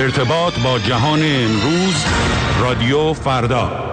ارتباط با جهان امروز، رادیو فردا.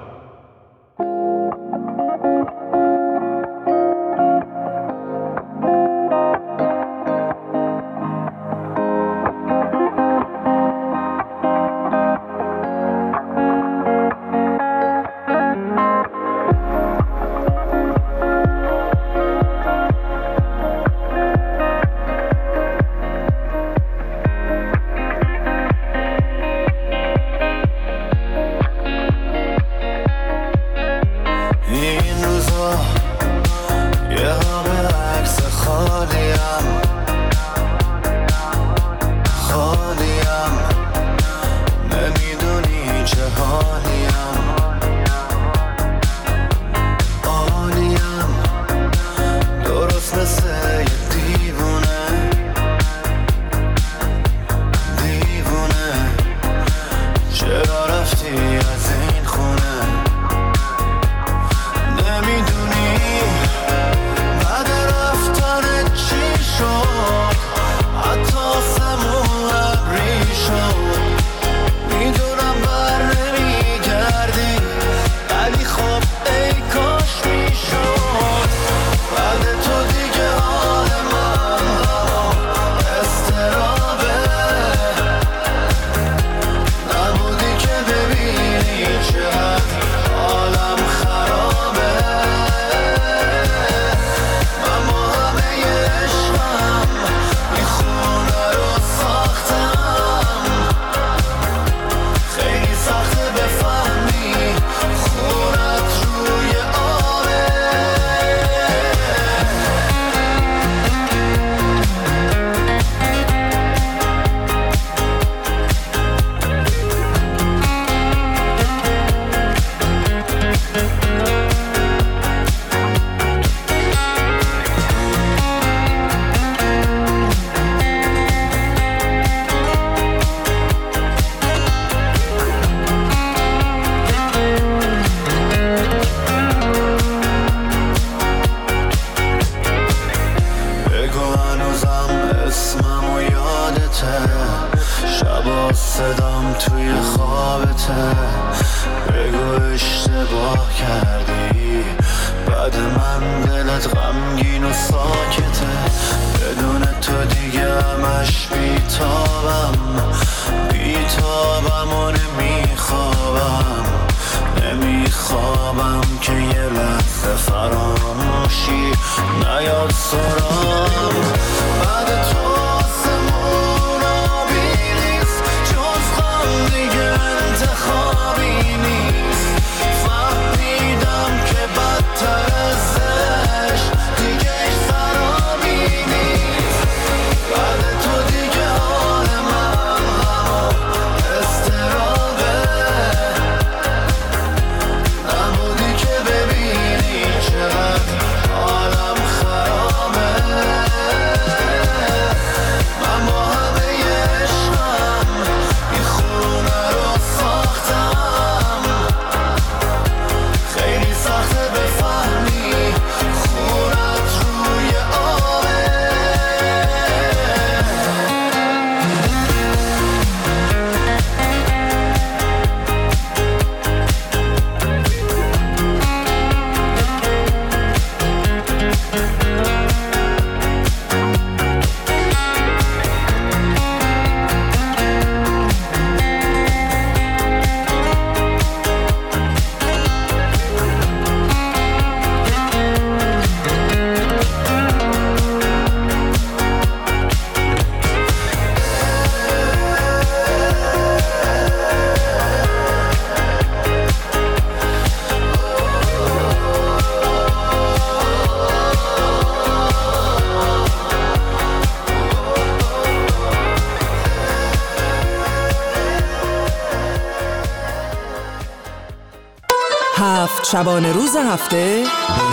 شبانه روز هفته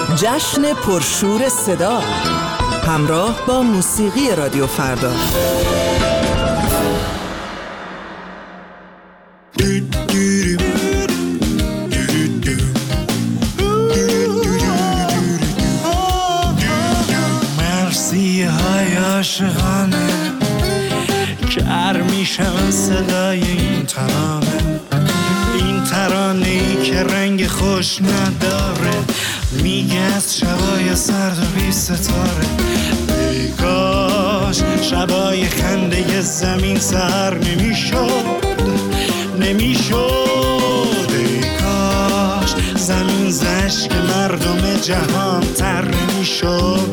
جشن پرشور صدا همراه با موسیقی رادیو فردا. مرسی های عاشقانه که تر میشم صدای این ترانه‌ای که رنگ خوش نداره، میگه از شبای سرد و بی ستاره. ای کاش شبای خنده زمین سر نمیشد. ای کاش زمین زشک مردم جهان تر نمیشد.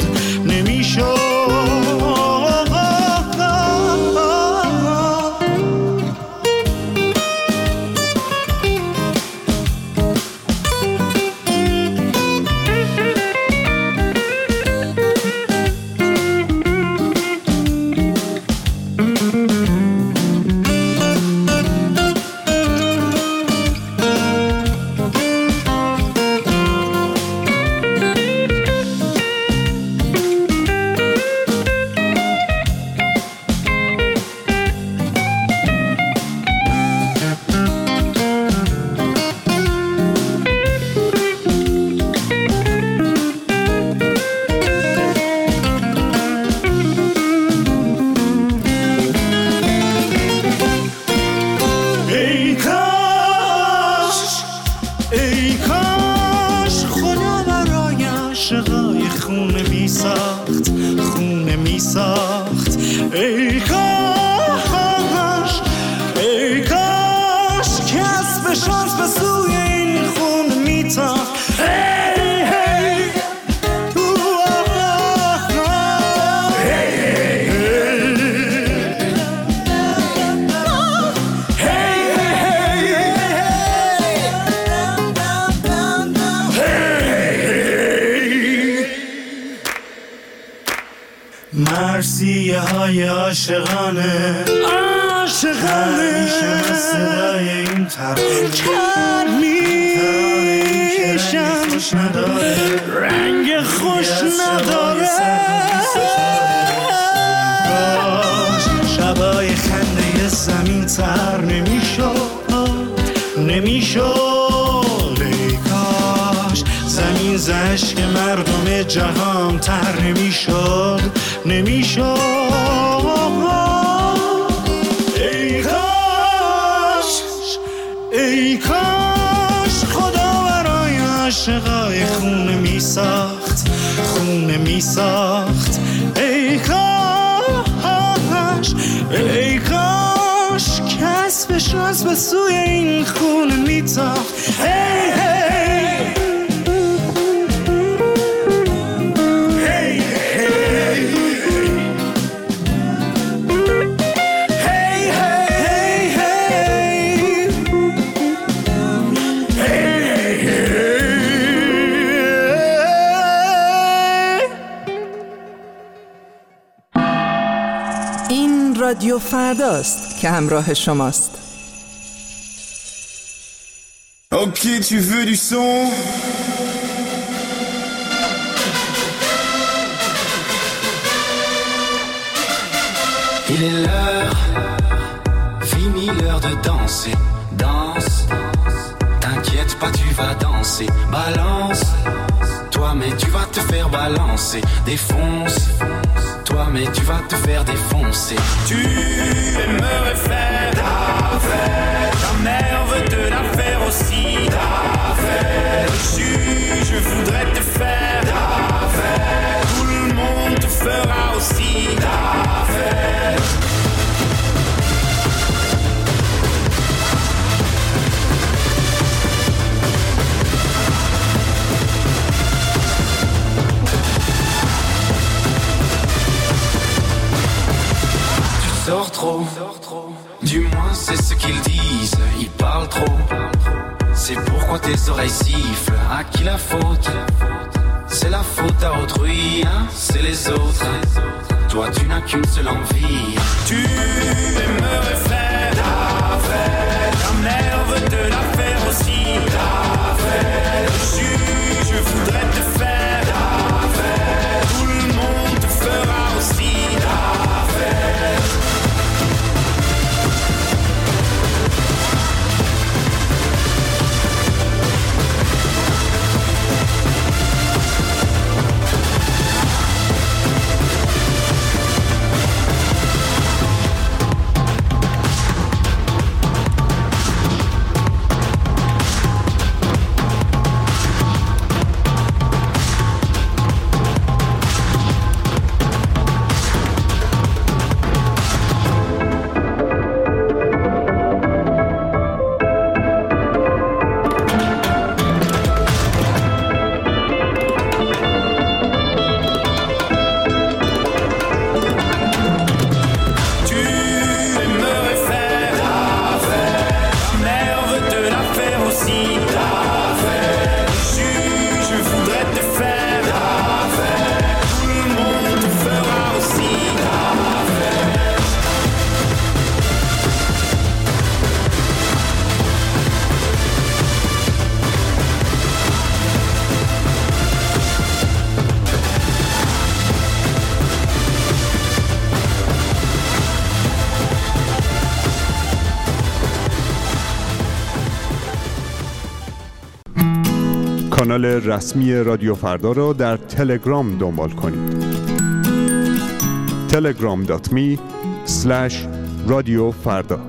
مرثیه های عاشقانه میشم از صدای این ترانه خوش نداره، رنگ خوش نداره. کاش شبای خنده زمین تر نمیشد. ای کاش زمین زشک مردم جهان تر نمیشد. ای کاش خدا برای عاشقای خونه میساخت. ای کاش کسبش از به سوی این خونه میتاخت. رادیو فرداست که همراه شماست. Ok, tu veux du son? Il est l'heure, fini l'heure de danser. Danse, t'inquiète pas, tu vas danser. Balance, toi mais tu vas te faire balancer. Défonce, toi mais tu vas te faire défoncer. Tu aimerais faire ta fête, ta mère veut te la faire aussi. Ta fête, je voudrais te faire ta fête, tout le monde te fera aussi ta fête. Sors trop, du moins c'est ce qu'ils disent. Ils parlent trop, c'est pourquoi tes oreilles sifflent. À qui la faute? C'est la faute à autrui, hein? C'est les autres. Toi tu n'as qu'une seule envie. Tu aimerais faire ta fête, ta mère veut te la faire aussi. Ta fête, je voudrais te faire ta fête, tout le monde te fera aussi ta fête. کانال رسمی رادیو فردا را در تلگرام دنبال کنید. telegram.me/رادیوفردا.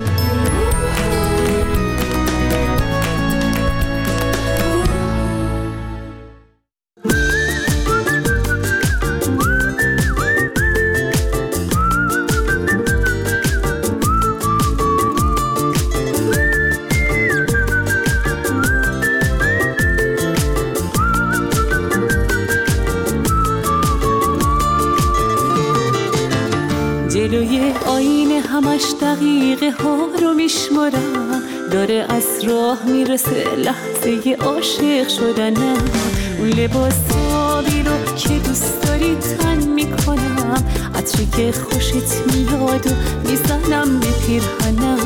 جلوی آینه همش دقیقه ها رو میشمارم، داره از راه میرسه لحظه عاشق شدنم. اون لباسابی رو که دوست داری تن میکنم، عطری که خوشت میاد و میزنم به پیرهنم.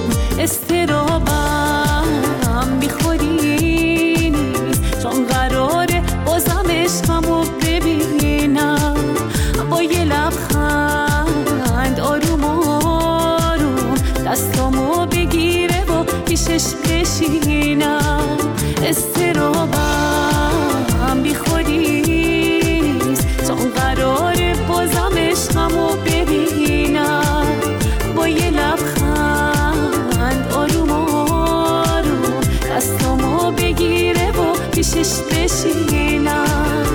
استرابم بی خودی نیست، چون قراره بازم عشقمو ببینم. با یه لبخند آروم آروم دستامو بگیره و پیشش بشینم. استرابم بی خودی نیست، چون قراره بازم عشقمو ببینم. با یه لبخند آروم آروم دستامو بگیره و پیشش بشینم.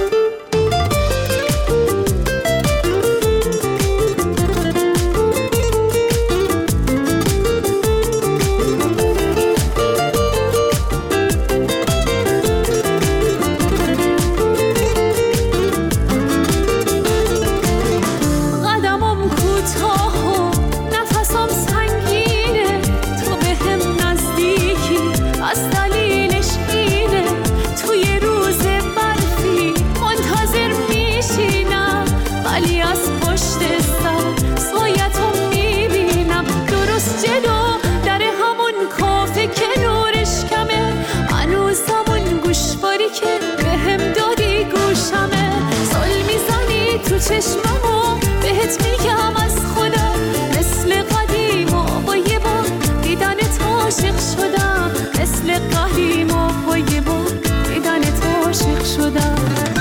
چشممو بهت میگم از خدا، مثل قدیم و با یه بار دیدنت عاشق شدم. مثل قدیم و با یه بار دیدنت عاشق شدم.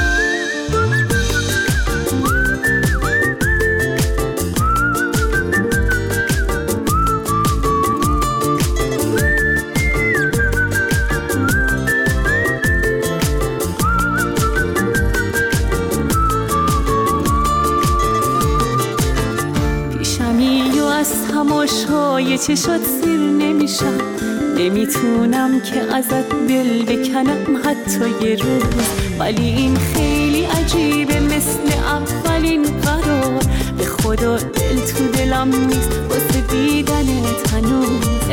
تماشای چشات سیر نمیشم، نمیتونم که ازت دل بکنم حتی یه روز. ولی این خیلی عجیبه، مثل اولین قرار. به خدا دل تو دلم نیست واسه دیدنت هنوز.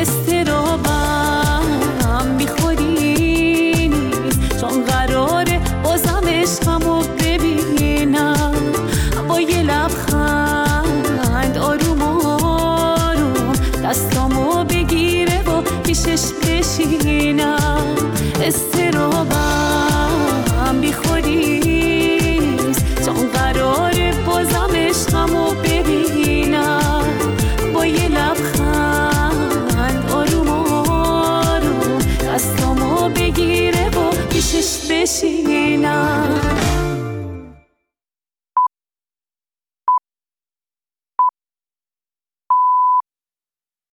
استرابم بی خودی نیست، چون قراره بازم عشقمو ببینم. با یه لبخند آروم آروم دستامو بگیره و پیشش بشینم. استرابم بی خودی نیست، چون قراره بازم عشقمو ببینم. با یه لبخند آروم آروم دستامو بگیره و پیشش بشینم.